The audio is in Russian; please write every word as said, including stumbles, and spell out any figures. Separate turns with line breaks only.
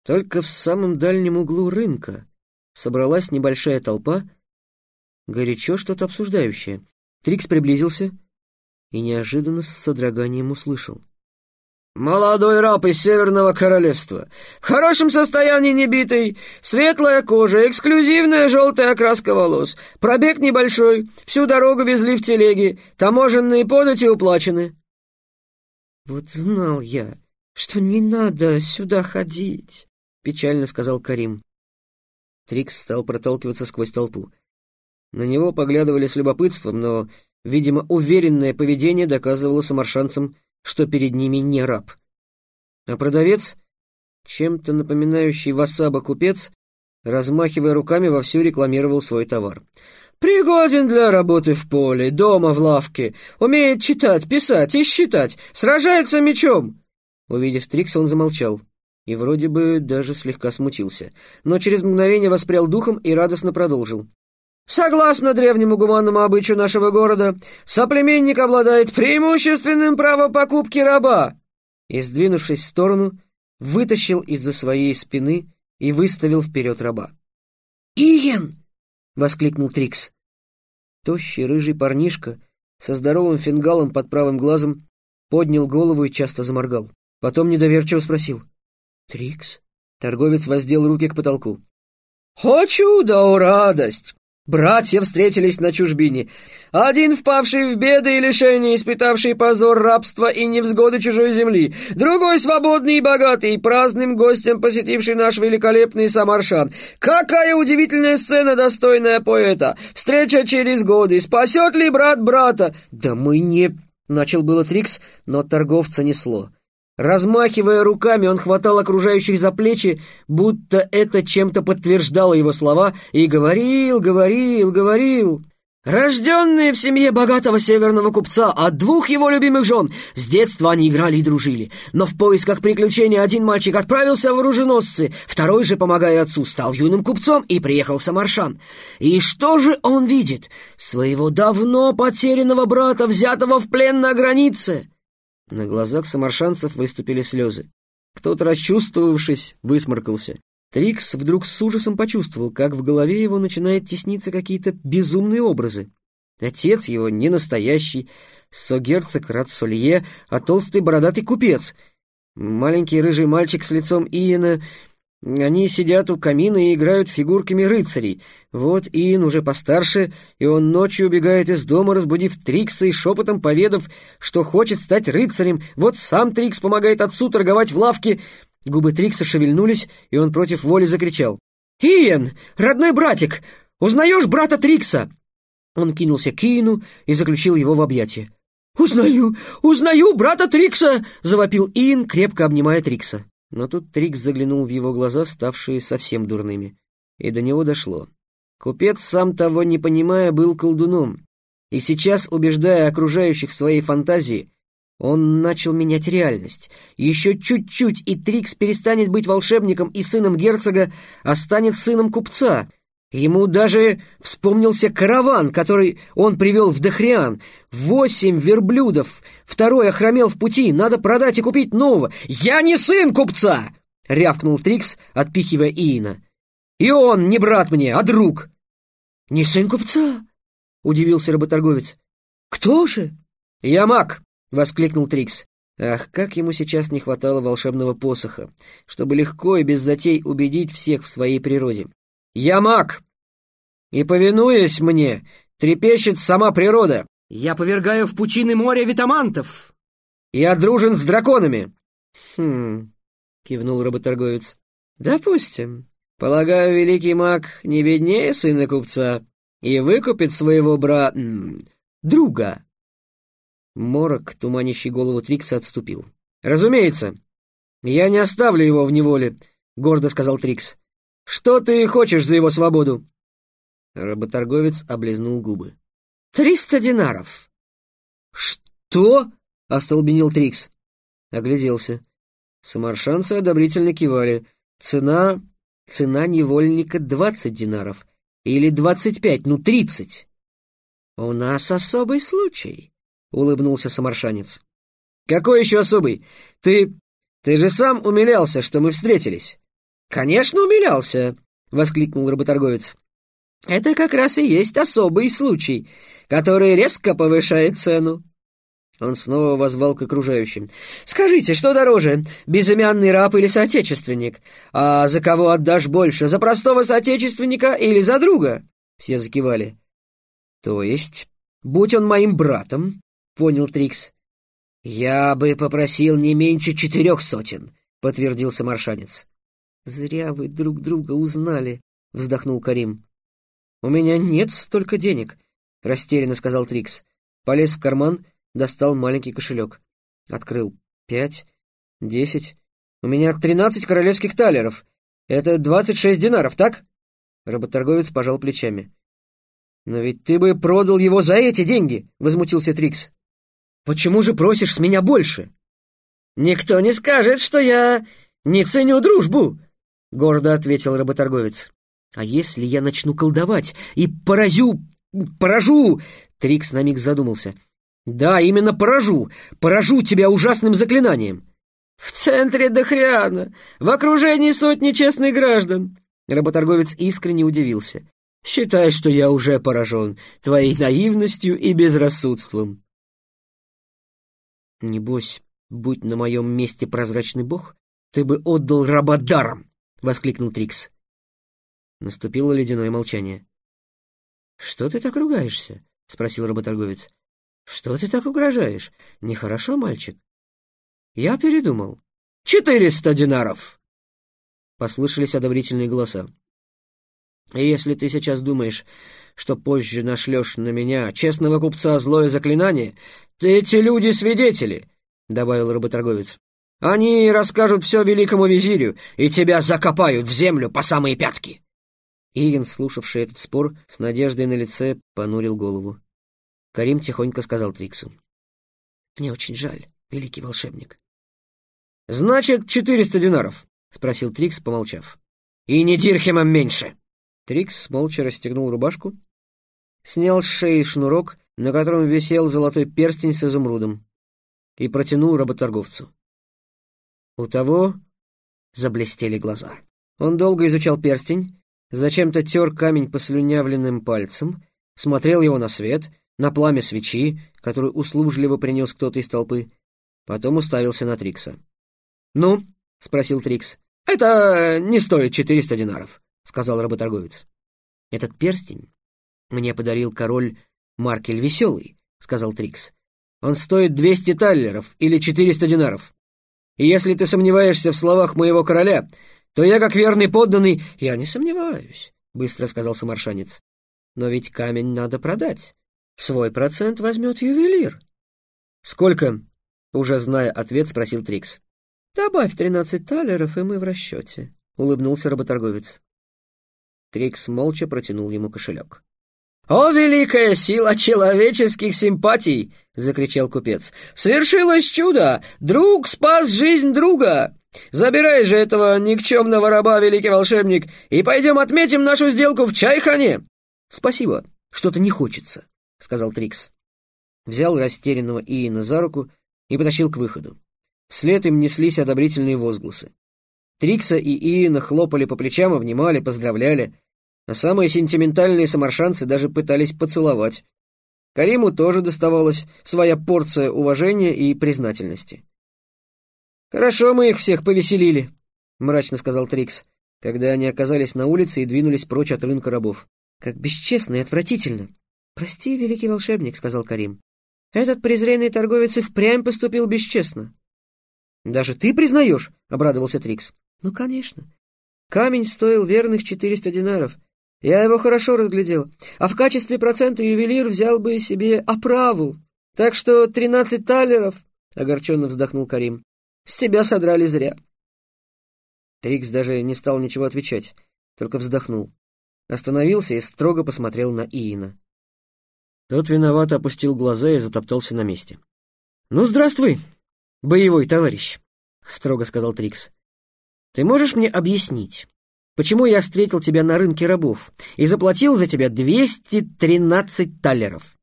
Только в самом дальнем углу рынка собралась небольшая толпа, горячо что-то обсуждающая. Трикс приблизился и неожиданно с содроганием услышал: «Молодой раб из Северного Королевства, в хорошем состоянии небитый, светлая кожа, эксклюзивная желтая окраска волос, пробег небольшой, всю дорогу везли в телеге, таможенные подати уплачены». «Вот знал я, что не надо сюда ходить», — печально сказал Карим. Трикс стал проталкиваться сквозь толпу. На него поглядывали с любопытством, но, видимо, уверенное поведение доказывало самаршанцам, что перед ними не раб. А продавец, чем-то напоминающий васаба-купец, размахивая руками, вовсю рекламировал свой товар. «Пригоден для работы в поле, дома, в лавке, умеет читать, писать и считать, сражается мечом». Увидев Трикса, он замолчал и вроде бы даже слегка смутился, но через мгновение воспрял духом и радостно продолжил. «Согласно древнему гуманному обычаю нашего города, соплеменник обладает преимущественным правом покупки раба». И, сдвинувшись в сторону, вытащил из-за своей спины и выставил вперед раба. «Иен!» — воскликнул Трикс. Тощий рыжий парнишка со здоровым фингалом под правым глазом поднял голову и часто заморгал. Потом недоверчиво спросил: «Трикс?» Торговец воздел руки к потолку. «О чудо, о радость! Братья встретились на чужбине. Один, впавший в беды и лишения, испытавший позор рабства и невзгоды чужой земли. Другой, свободный и богатый, праздным гостем, посетивший наш великолепный Самаршан. Какая удивительная сцена, достойная поэта! Встреча через годы. Спасет ли брат брата?» «Да мы не...» — начал было Трикс, но торговца несло. Размахивая руками, он хватал окружающих за плечи, будто это чем-то подтверждало его слова, и говорил, говорил, говорил. «Рожденные в семье богатого северного купца от двух его любимых жен, с детства они играли и дружили. Но в поисках приключений один мальчик отправился в оруженосцы, второй же, помогая отцу, стал юным купцом и приехал в Самаршан. И что же он видит? Своего давно потерянного брата, взятого в плен на границе». На глазах самаршанцев выступили слезы. Кто-то, расчувствовавшись, высморкался. Трикс вдруг с ужасом почувствовал, как в голове его начинают тесниться какие-то безумные образы. Отец его не настоящий, согерцог Рацолье, а толстый бородатый купец. Маленький рыжий мальчик с лицом Иена. Они сидят у камина и играют фигурками рыцарей. Вот Иен уже постарше, и он ночью убегает из дома, разбудив Трикса и шепотом поведав, что хочет стать рыцарем. Вот сам Трикс помогает отцу торговать в лавке. Губы Трикса шевельнулись, и он против воли закричал: «Иен, родной братик, узнаешь брата Трикса?» Он кинулся к Иену и заключил его в объятия. «Узнаю, узнаю брата Трикса!» — завопил Иен, крепко обнимая Трикса. Но тут Трикс заглянул в его глаза, ставшие совсем дурными, и до него дошло. Купец, сам того не понимая, был колдуном, и сейчас, убеждая окружающих в своей фантазии, он начал менять реальность. Еще чуть-чуть, и Трикс перестанет быть волшебником и сыном герцога, а станет сыном купца. Ему даже вспомнился караван, который он привел в Дохриан. Восемь верблюдов, второй охромел в пути, надо продать и купить нового. «Я не сын купца!» — рявкнул Трикс, отпихивая Иена. «И он не брат мне, а друг!» «Не сын купца?» — удивился работорговец. «Кто же?» «Я маг!» — воскликнул Трикс. Ах, как ему сейчас не хватало волшебного посоха, чтобы легко и без затей убедить всех в своей природе. «Я маг, и, повинуясь мне, трепещет сама природа. Я повергаю в пучины моря витамантов. Я дружен с драконами». «Хм...» — кивнул работорговец. «Допустим. Полагаю, великий маг не беднее сына купца и выкупит своего бра... друга». Морок, туманящий голову Трикса, отступил. «Разумеется, я не оставлю его в неволе», — гордо сказал Трикс. «Что ты хочешь за его свободу?» Работорговец облизнул губы. «Триста динаров». «Что?» — остолбенел Трикс. Огляделся. Самаршанцы одобрительно кивали. Цена... Цена невольника двадцать динаров. Или двадцать пять, ну тридцать. «У нас особый случай», — улыбнулся самаршанец. «Какой еще особый? Ты... Ты же сам умилялся, что мы встретились». «Конечно, умилялся!» — воскликнул работорговец. «Это как раз и есть особый случай, который резко повышает цену». Он снова воззвал к окружающим. «Скажите, что дороже, безымянный раб или соотечественник? А за кого отдашь больше, за простого соотечественника или за друга?» Все закивали. «То есть, будь он моим братом», — понял Трикс. «Я бы попросил не меньше четырех сотен», — подтвердил самаршанец. «Зря вы друг друга узнали», — вздохнул Карим. «У меня нет столько денег», — растерянно сказал Трикс. Полез в карман, достал маленький кошелек. Открыл. «Пять, десять. У меня тринадцать королевских талеров. Это двадцать шесть динаров, так?» Работорговец пожал плечами. «Но ведь ты бы продал его за эти деньги!» — возмутился Трикс. «Почему же просишь с меня больше?» «Никто не скажет, что я не ценю дружбу!» — гордо ответил работорговец. «А если я начну колдовать и поразю... поражу...» Трикс на миг задумался. «Да, именно поражу! Поражу тебя ужасным заклинанием!» «В центре Дохриана, в окружении сотни честных граждан!» Работорговец искренне удивился. «Считай, что я уже поражен твоей наивностью и безрассудством». «Небось, будь на моем месте прозрачный бог, ты бы отдал раба даром!» — воскликнул Трикс. Наступило ледяное молчание. «Что ты так ругаешься?» — спросил работорговец. «Что ты так угрожаешь? Нехорошо, мальчик?» «Я передумал. Четыреста динаров!» Послышались одобрительные голоса. «И если ты сейчас думаешь, что позже нашлешь на меня, честного купца, злое заклинание, то эти люди свидетели!» — добавил работорговец. «Они расскажут все великому визирю, и тебя закопают в землю по самые пятки!» Иен, слушавший этот спор, с надеждой на лице понурил голову. Карим тихонько сказал Триксу. «Мне очень жаль, великий волшебник». «Значит, четыреста динаров?» — спросил Трикс, помолчав. «И не дирхемом меньше!» Трикс молча расстегнул рубашку, снял с шеи шнурок, на котором висел золотой перстень с изумрудом, и протянул работорговцу. У того заблестели глаза. Он долго изучал перстень, зачем-то тер камень послюнявленным пальцем, смотрел его на свет, на пламя свечи, которую услужливо принес кто-то из толпы, потом уставился на Трикса. «Ну?» — спросил Трикс. «Это не стоит четыреста динаров», — сказал работорговец. «Этот перстень мне подарил король Маркель Веселый», — сказал Трикс. «Он стоит двести таллеров или четыреста динаров. И если ты сомневаешься в словах моего короля, то я, как верный подданный...» «Я не сомневаюсь», — быстро сказал самаршанец. «Но ведь камень надо продать. Свой процент возьмет ювелир». «Сколько?» — уже зная ответ, спросил Трикс. «Добавь тринадцать талеров, и мы в расчете», — улыбнулся работорговец. Трикс молча протянул ему кошелек. «О, великая сила человеческих симпатий!» — закричал купец. «Свершилось чудо! Друг спас жизнь друга! Забирай же этого никчемного раба, великий волшебник, и пойдем отметим нашу сделку в чайхане!» «Спасибо, что-то не хочется», — сказал Трикс. Взял растерянного Иена за руку и потащил к выходу. Вслед им неслись одобрительные возгласы. Трикса и Иена хлопали по плечам, обнимали, поздравляли, а самые сентиментальные самаршанцы даже пытались поцеловать. Кариму тоже доставалась своя порция уважения и признательности. «Хорошо мы их всех повеселили», — мрачно сказал Трикс, когда они оказались на улице и двинулись прочь от рынка рабов. «Как бесчестно и отвратительно!» «Прости, великий волшебник», — сказал Карим. «Этот презренный торговец и впрямь поступил бесчестно». «Даже ты признаешь?» — обрадовался Трикс. «Ну, конечно. Камень стоил верных четыреста динаров. Я его хорошо разглядел. А в качестве процента ювелир взял бы себе оправу. Так что тринадцать талеров, — огорченно вздохнул Карим, — с тебя содрали зря». Трикс даже не стал ничего отвечать, только вздохнул. Остановился и строго посмотрел на Иена. Тот виновато опустил глаза и затоптался на месте. «Ну, здравствуй, боевой товарищ», — строго сказал Трикс. «Ты можешь мне объяснить, почему я встретил тебя на рынке рабов и заплатил за тебя двести тринадцать талеров?»